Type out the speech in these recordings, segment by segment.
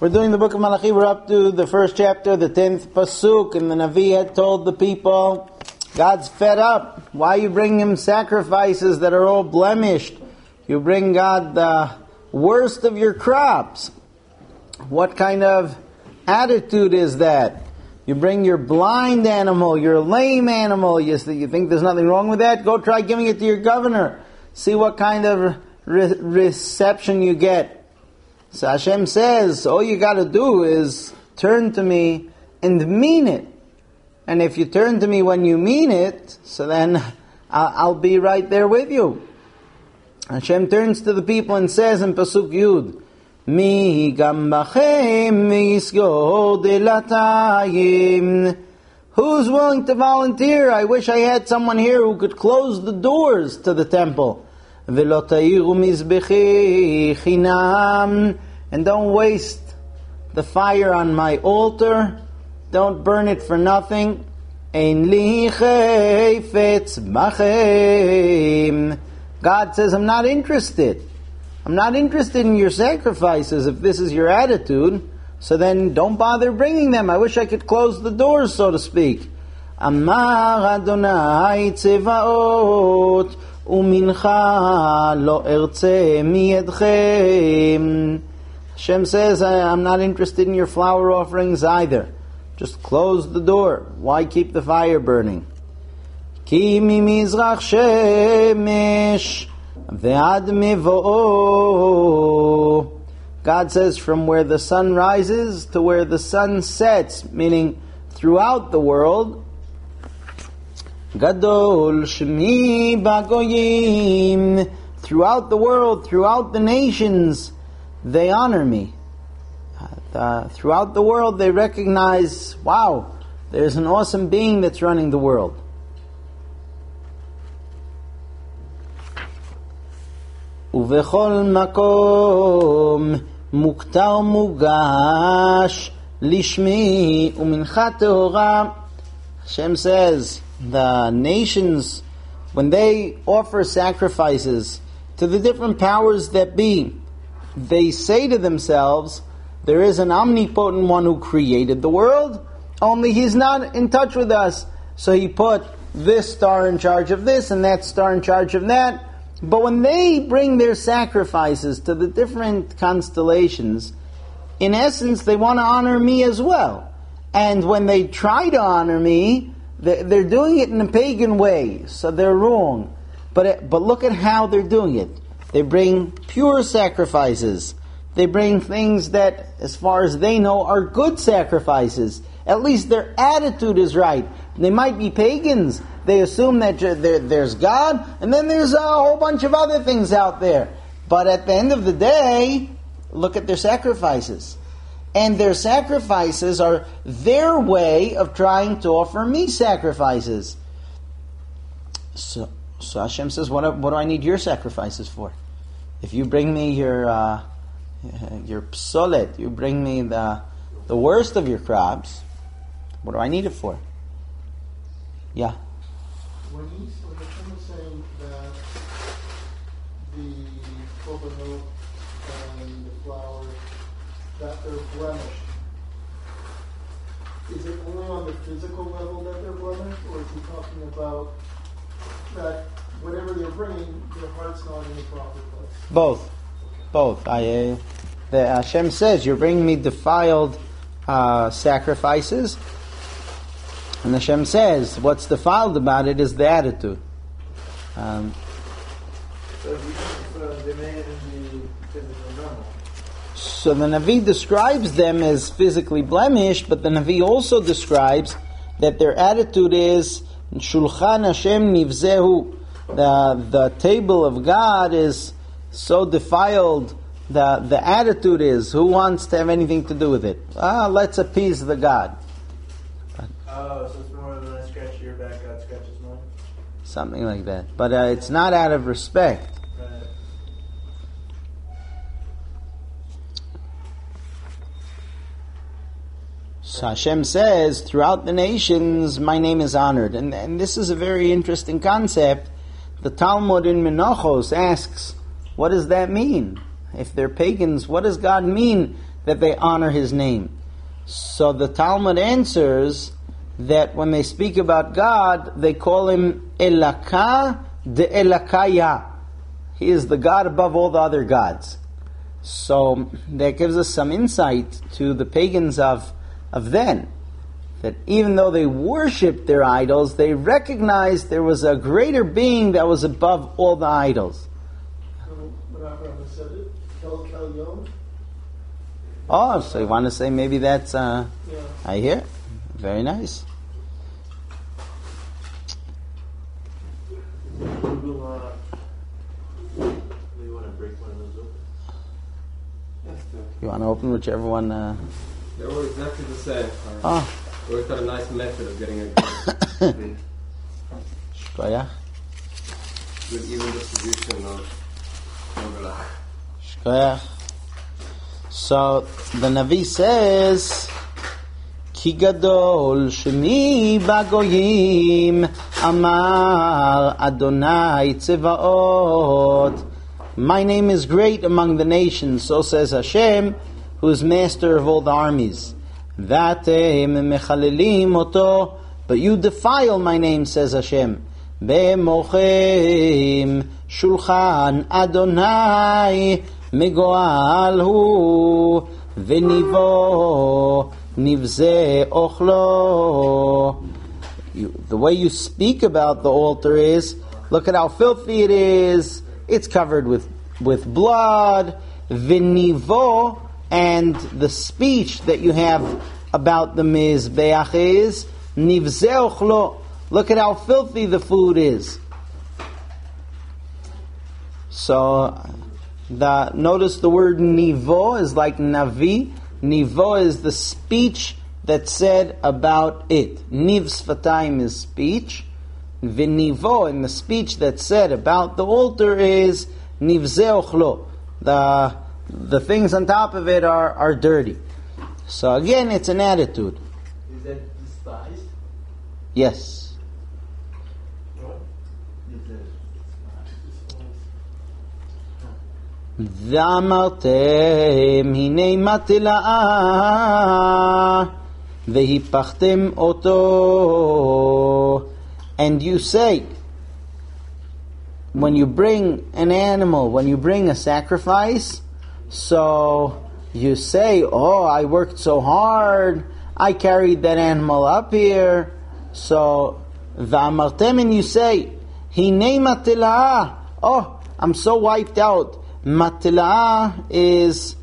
We're doing the book of Malachi. We're up to the first chapter, the 10th pasuk, and the Navi had told the people, God's fed up. Why you bring him sacrifices that are all blemished? You bring God the worst of your crops. What kind of attitude is that? You bring your blind animal, your lame animal. You think there's nothing wrong with that? Go try giving it to your governor. See what kind of reception you get. So Hashem says, all you got to do is turn to me and mean it. And if you turn to me when you mean it, so then I'll be right there with you. Hashem turns to the people and says in Pasuk Yud, Mi gam bachem yisgod elatayim. Who's willing to volunteer? I wish I had someone here who could close the doors to the temple. V'lo ta'iru mizbechi chinam. And don't waste the fire on my altar. Don't burn it for nothing. Ein li chayfetz bachem. God says, I'm not interested. I'm not interested in your sacrifices if this is your attitude. So then don't bother bringing them. I wish I could close the doors, so to speak. Amar Adonai Tzevaot umincha lo ertze miyedchem. Hashem says, I'm not interested in your flower offerings either. Just close the door. Why keep the fire burning? Ki mimizrach shemesh ve'ad mevo'o. God says from where the sun rises to where the sun sets, meaning throughout the world. Gadol shmi bagoyim. Throughout the world, throughout the nations, they honor me. Throughout the world, they recognize, wow, there's an awesome being that's running the world. Uvechol makom muktar mugash lishmi umincha tehora. Hashem says, the nations, when they offer sacrifices to the different powers that be, they say to themselves, there is an omnipotent one who created the world, only he's not in touch with us. So he put this star in charge of this and that star in charge of that. But when they bring their sacrifices to the different constellations, in essence they want to honor me as well. And when they try to honor me, they're doing it in a pagan way, so they're wrong. But look at how they're doing it. They bring pure sacrifices. They bring things that, as far as they know, are good sacrifices. At least their attitude is right. They might be pagans. They assume that there's God, and then there's a whole bunch of other things out there. But at the end of the day, look at their sacrifices. And their sacrifices are their way of trying to offer me sacrifices. So Hashem says, what do I need your sacrifices for? If you bring me your psolet, you bring me the worst of your crops, what do I need it for? Yeah. When Hashem is saying that the coconut and the flowers, that they're blemished, is it only on the physical level that they're blemished, or is he talking about that whatever they're bringing, their heart's not in the proper place? Both. Hashem says, you're bringing me defiled sacrifices. And Hashem says, what's defiled about it is the attitude. So if you the man in the physical realm. So the Navi describes them as physically blemished, but the Navi also describes that their attitude is Shulchan Hashem Nivzehu. The table of God is so defiled. The attitude is, who wants to have anything to do with it? Let's appease the God. So it's more than I scratch your back, God scratches mine? Something like that. But it's not out of respect. Right. So Hashem says, throughout the nations, my name is honored. And this is a very interesting concept. The Talmud in Menachos asks, what does that mean? If they're pagans, what does God mean that they honor His name. So the Talmud answers that when they speak about God, they call Him Elaka de Elakaya. He is the God above all the other gods. So that gives us some insight to the pagans of then, that even though they worshipped their idols, they recognized there was a greater being that was above all the idols. Oh, so you want to say maybe that's, I hear. Very nice. Do you want to break one of those open? You want to open whichever one? They're all exactly the same. Oh. We always got a nice method of getting a Shkoyach. good even distribution of overlap. Shkoyach. So the Navi says, Ki gadol shemi bagoyim amar Adonai tzevaot. My name is great among the nations, so says Hashem, who is master of all the armies. Vatem mechalelim oto, but you defile my name, says Hashem. Be'mochem shulchan Adonai megoal hu v'nivo nivze ochlo. The way you speak about the altar is, look at how filthy it is. It's covered with blood. V'nivo, and the speech that you have about the mizbeach is nivze ochlo. Look at how filthy the food is. So, notice the word nivo is like navi. Nivo is the speech that's said about it. Niv sfatayim is speech. V'nivo, in the speech that's said about the altar, is nivze ochlo. The things on top of it are dirty. So again, it's an attitude. Is that despised? Yes. ואמרתם הנה מטלאה והיפכתם אותו. And you say, when you bring an animal, when you bring a sacrifice, so you say, oh, I worked so hard, I carried that animal up here. So ואמרתם, and you say, הנה מטלאה, oh, I'm so wiped out. Matila is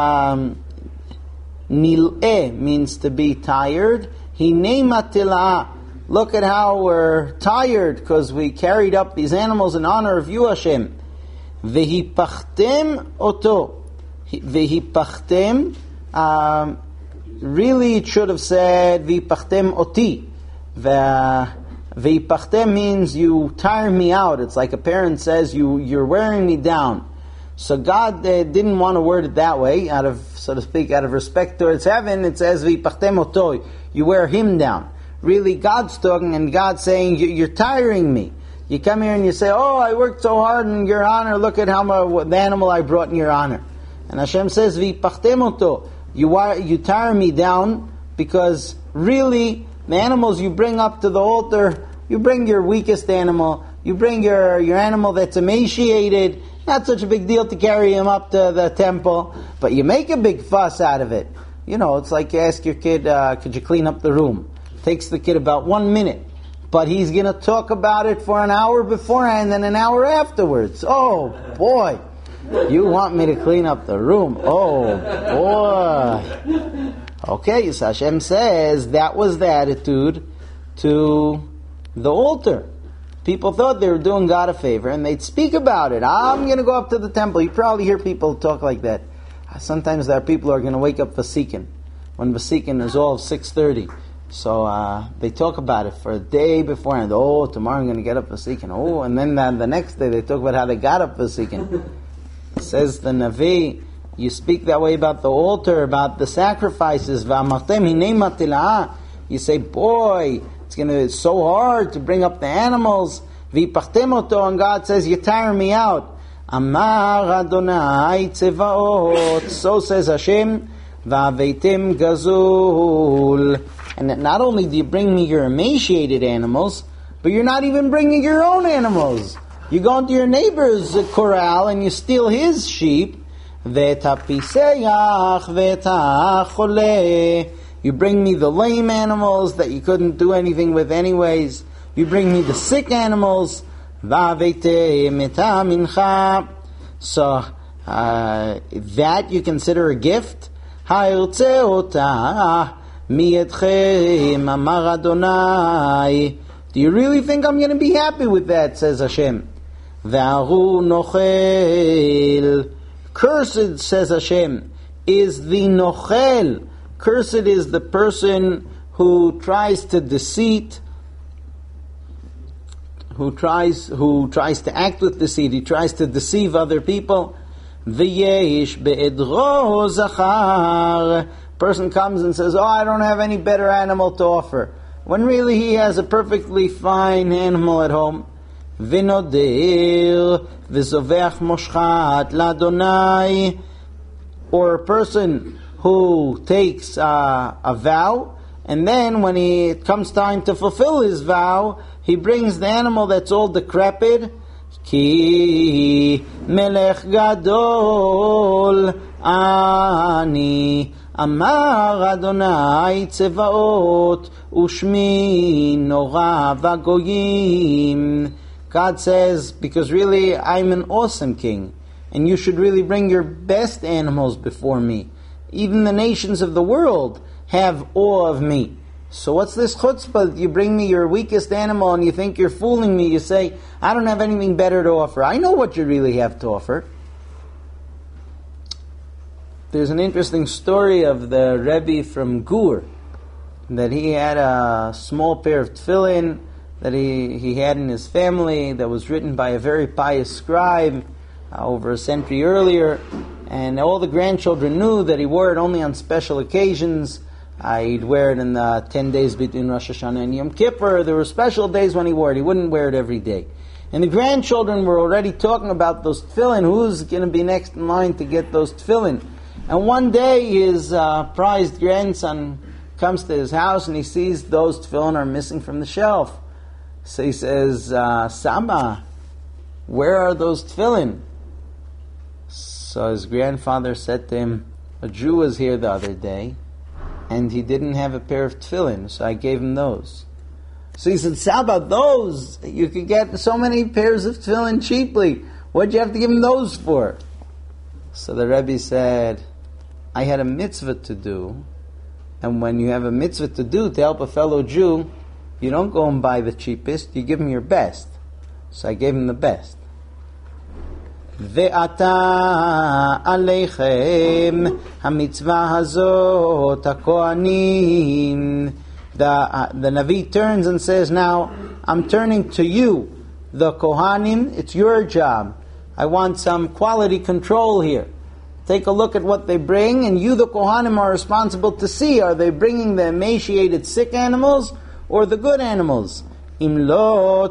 nil'eh, means to be tired. Hine matila. Look at how we're tired because we carried up these animals in honor of you, Hashem. Vehipachtem oto. Vehipachtem. Really, it should have said vehipachtem oti. Vehipachtem means you tire me out. It's like a parent says, you're wearing me down. So God didn't want to word it that way, out of, so to speak, out of respect towards heaven. It says, "V'ipachtem oto," you wear him down. Really, God's talking, and God's saying, "You're tiring me." You come here and you say, "Oh, I worked so hard in your honor. Look at the animal I brought in your honor." And Hashem says, "V'ipachtem oto." You tire me down because really, the animals you bring up to the altar, you bring your weakest animal, you bring your animal that's emaciated. Not such a big deal to carry him up to the temple, but you make a big fuss out of it. You know, it's like you ask your kid, could you clean up the room? It takes the kid about 1 minute, but he's going to talk about it for an hour beforehand and an hour afterwards. Oh, boy. You want me to clean up the room? Oh, boy. Okay, so Hashem says that was the attitude to the altar. People thought they were doing God a favor, and they'd speak about it. I'm going to go up to the temple. You probably hear people talk like that. Sometimes there are people who are going to wake up Vasikin, when Vasikin is all 6:30. So they talk about it for a day beforehand. Oh, tomorrow I'm going to get up Vasikin. Oh, and then the next day they talk about how they got up Vasikin. Says the Navi, you speak that way about the altar, about the sacrifices. You say, boy, it's so hard to bring up the animals. V'ipachtem oto, and God says, you tire me out. Amar Adonai tzevaot. So says Hashem, Va'aveitim gazul. And that not only do you bring me your emaciated animals, but you're not even bringing your own animals. You go into your neighbor's corral and you steal his sheep. Ve'tapiseach ve'tachole. You bring me the lame animals that you couldn't do anything with anyways. You bring me the sick animals. So that you consider a gift. Do you really think I'm going to be happy with that, says Hashem? Cursed, says Hashem, is the nochel. Cursed is the person who tries to deceit, who tries to act with deceit. He tries to deceive other people. V'yesh be'edro zachar. Person comes and says, "Oh, I don't have any better animal to offer," when really he has a perfectly fine animal at home. V'nodir v'zoveach moshchat ladonai. Or a person who takes a vow, and then when it comes time to fulfill his vow, he brings the animal that's all decrepit. Ki melech gadol ani amar Adonai tzevaot ushmi nora vagoyim. God says, because really I'm an awesome king, and you should really bring your best animals before me. Even the nations of the world have awe of me. So what's this chutzpah? You bring me your weakest animal and you think you're fooling me. You say, I don't have anything better to offer. I know what you really have to offer. There's an interesting story of the Rebbe from Gur, that he had a small pair of tefillin that he had in his family that was written by a very pious scribe over a century earlier, and all the grandchildren knew that he wore it only on special occasions. He'd wear it in the 10 days between Rosh Hashanah and Yom Kippur. There were special days when he wore it. He wouldn't wear it every day. And the grandchildren were already talking about those tefillin. Who's going to be next in line to get those tefillin? And one day his prized grandson comes to his house and he sees those tefillin are missing from the shelf. So he says, Saba, where are those tefillin? So his grandfather said to him, a Jew was here the other day, and he didn't have a pair of tefillin, so I gave him those. So he said, Saba, those, you could get so many pairs of tefillin cheaply. What'd you have to give him those for? So the Rebbe said, I had a mitzvah to do, and when you have a mitzvah to do to help a fellow Jew, you don't go and buy the cheapest, you give him your best. So I gave him the best. Ve'ata aleichem hamitzvah hazot hakohanim. The Navi turns and says, now, I'm turning to you, the Kohanim, it's your job. I want some quality control here. Take a look at what they bring, and you, the Kohanim, are responsible to see, are they bringing the emaciated sick animals or the good animals? Im lo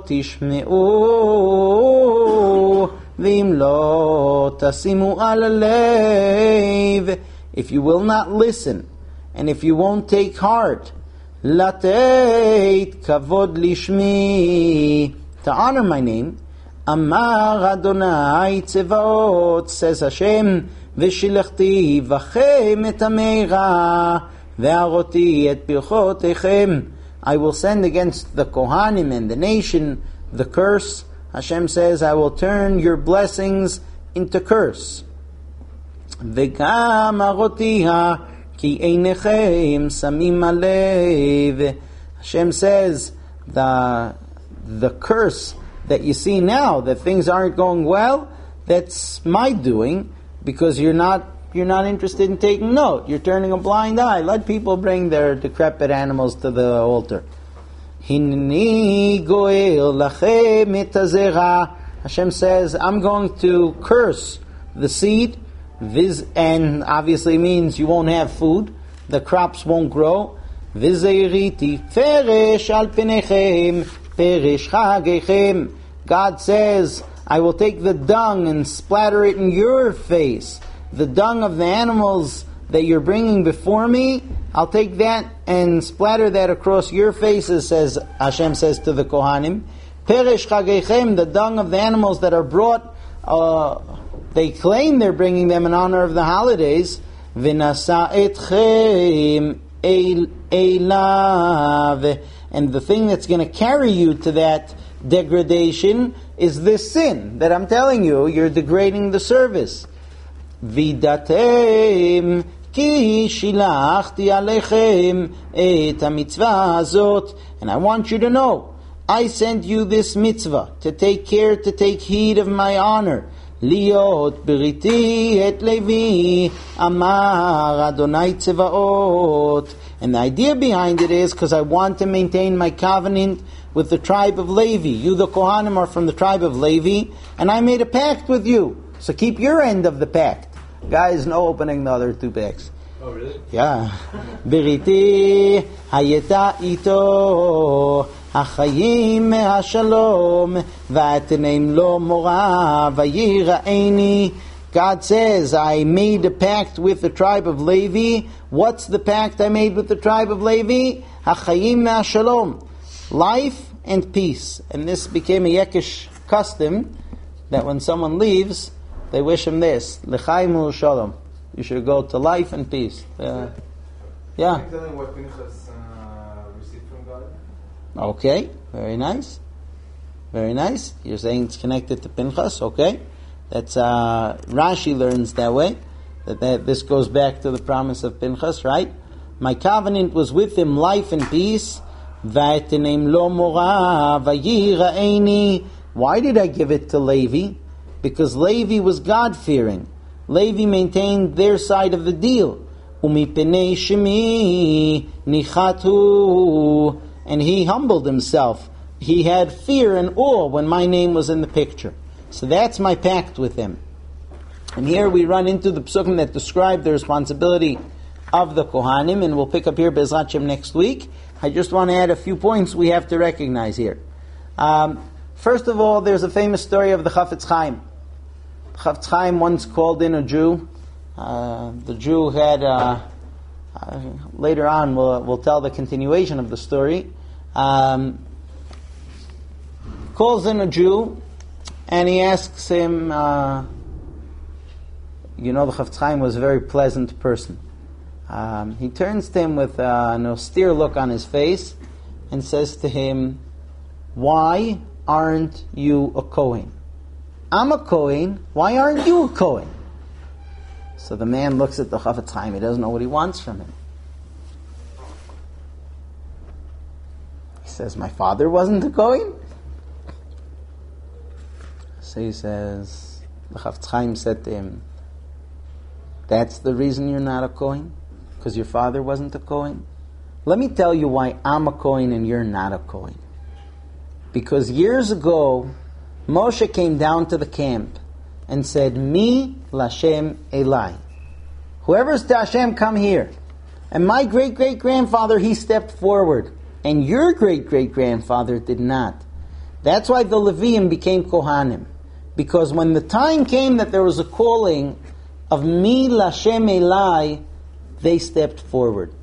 tishme'u v'im lo tasimu al alev. If you will not listen, and if you won't take heart, lateit kavod lishmi, to honor my name, amar Adonai tzevaot, says Hashem, v'shilachti v'chem et ameira ve'aroti et pirchotechem. I will send against the Kohanim and the nation the curse. Hashem says, I will turn your blessings into curse. V'gam arotiha ki einechem samim alev. Hashem says, the curse that you see now, that things aren't going well, that's my doing, because you're not interested in taking note. You're turning a blind eye. Let people bring their decrepit animals to the altar. Hinni goel lachem et hazera. Hashem says, I'm going to curse the seed, and obviously means you won't have food. The crops won't grow. V'zeiriti feresh al penechem perish chagechem. God says, I will take the dung and splatter it in your face. The dung of the animals that you're bringing before me, I'll take that and splatter that across your faces, says Hashem says to the Kohanim. Peresh chagechem, the dung of the animals that are brought, they claim they're bringing them in honor of the holidays. V'nasa etchem elav, and the thing that's going to carry you to that degradation is this sin that I'm telling you. You're degrading the service. Vidatem ki shilachti alechem et hamitzvah hazot, and I want you to know, I sent you this mitzvah to take care, to take heed of my honor. Liot beriti et Levi amar Adonai Tzevaot. And the idea behind it is because I want to maintain my covenant with the tribe of Levi. You, the Kohanim, are from the tribe of Levi, and I made a pact with you. So keep your end of the pact. Guys, no opening the other two pacts. Oh, really? Yeah. Beriti hayeta ito החיים מהשלום ואתנם לו מורה ויראני. God says, I made a pact with the tribe of Levi. What's the pact I made with the tribe of Levi? החיים מהשלום, life and peace. And this became a Yekish custom that when someone leaves, they wish him this, l'chaim u'shalom. You should go to life and peace. Yeah. Can you tell me what Pinchas received from God? Okay, very nice. Very nice. You're saying it's connected to Pinchas, okay. That's Rashi learns that way. That this goes back to the promise of Pinchas, right? My covenant was with him, life and peace. V'atenem lo mora v'yiraeni. Why did I give it to Levi? Because Levi was God-fearing. Levi maintained their side of the deal. Umipenei shemi nichatu. And he humbled himself. He had fear and awe when my name was in the picture. So that's my pact with him. And here we run into the psukim that describe the responsibility of the Kohanim, and we'll pick up here Be'ezrat Hashem next week. I just want to add a few points we have to recognize here. First of all, there's a famous story of the Chafetz Chaim. Chafetz Chaim once called in a Jew. The Jew had... later on, we'll tell the continuation of the story. Calls in a Jew, and he asks him, the Chafetz Chaim was a very pleasant person. He turns to him with an austere look on his face and says to him, why aren't you a Kohen? I'm a Kohen, why aren't you a Kohen? So the man looks at the Chafetz Chaim. He doesn't know what he wants from him. He says, my father wasn't a Kohen? So he says, the Chafetz Chaim said to him, that's the reason you're not a Kohen? Because your father wasn't a Kohen? Let me tell you why I'm a Kohen and you're not a Kohen. Because years ago, Moshe came down to the camp and said, Mi Lashem Elai. Whoever's to Hashem, come here. And my great-great-grandfather, he stepped forward. And your great-great-grandfather did not. That's why the Leviim became Kohanim. Because when the time came that there was a calling of Mi Lashem Elai, they stepped forward.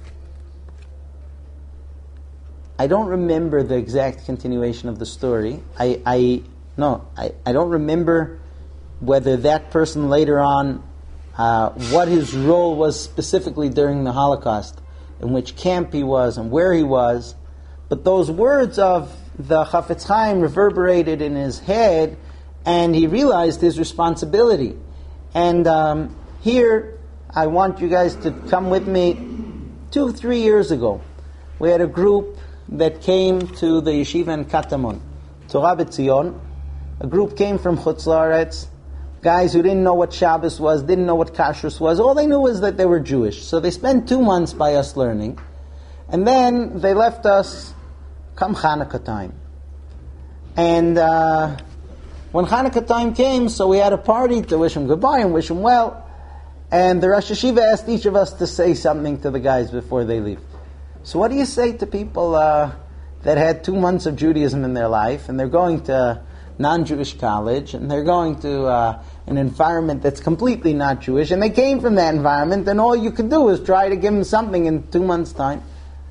I don't remember the exact continuation of the story. I don't remember whether that person later on, what his role was specifically during the Holocaust, in which camp he was and where he was. But those words of the Chafetz Chaim reverberated in his head, and he realized his responsibility. And here, I want you guys to come with me. 2-3 years ago, we had a group that came to the yeshiva in Katamon, Torah B'Tzion. A group came from Chutz La'aretz, guys who didn't know what Shabbos was, didn't know what Kashrus was. All they knew was that they were Jewish. So they spent 2 months by us learning. And then they left us come Hanukkah time. And when Hanukkah time came, so we had a party to wish them goodbye and wish them well. And the Rosh Hashiva asked each of us to say something to the guys before they leave. So what do you say to people that had 2 months of Judaism in their life, and they're going to non-Jewish college, and they're going to, an environment that's completely not Jewish, and they came from that environment, and all you could do is try to give them something in 2 months' time.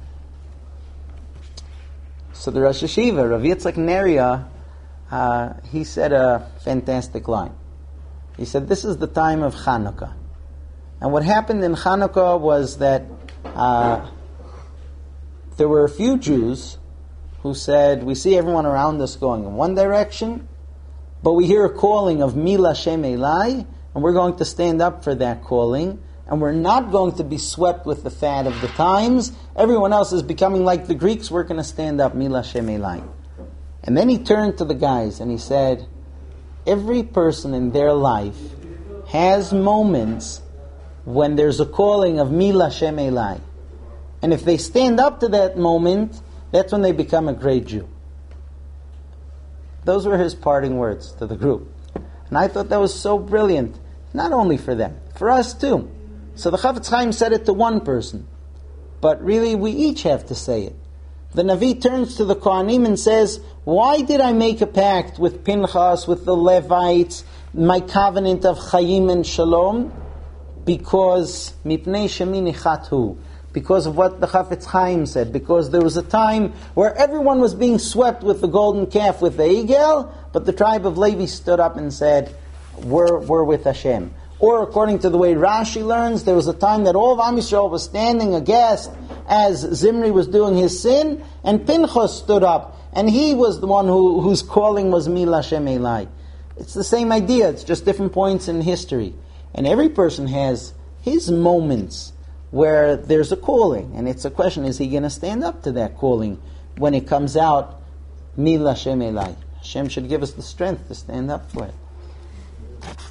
So the Rosh Hashiva, Rav Yitzchak Neria, he said a fantastic line. He said, this is the time of Chanukah. And what happened in Chanukah was that there were a few Jews who said, we see everyone around us going in one direction, but we hear a calling of Mila Shem Elai, and we're going to stand up for that calling, and we're not going to be swept with the fad of the times. Everyone else is becoming like the Greeks, we're going to stand up Mila Shem Elai. And then he turned to the guys and he said, every person in their life has moments when there's a calling of Mila Shem Elai. And if they stand up to that moment, that's when they become a great Jew. Those were his parting words to the group. And I thought that was so brilliant. Not only for them, for us too. So the Chafetz Chaim said it to one person. But really we each have to say it. The Navi turns to the Kohanim and says, why did I make a pact with Pinchas, with the Levites, my covenant of Chayim and Shalom? Because Mipnei Shemini Chathu. Because of what the Chafetz Chaim said. Because there was a time where everyone was being swept with the golden calf, with the Egel, but the tribe of Levi stood up and said, we're with Hashem. Or according to the way Rashi learns, there was a time that all of Am Yisrael was standing aghast as Zimri was doing his sin, and Pinchas stood up, and he was the one whose calling was Mila Shem Elai. It's the same idea, it's just different points in history. And every person has his moments where there's a calling, and it's a question, is he going to stand up to that calling when it comes out, Mila Shem Elai? Hashem should give us the strength to stand up for it.